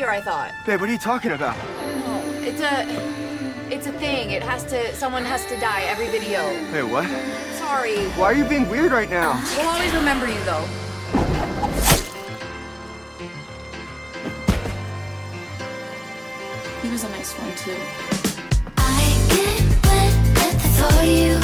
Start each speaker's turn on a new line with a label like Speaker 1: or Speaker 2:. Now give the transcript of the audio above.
Speaker 1: I thought.
Speaker 2: Babe, what are you talking about?
Speaker 1: No, it's a thing. Someone has to die every video.
Speaker 2: Hey, what?
Speaker 1: Sorry.
Speaker 2: Why are you being weird right now?
Speaker 1: We'll always remember you, though.
Speaker 3: He was a nice one, too.
Speaker 4: I get wet for you.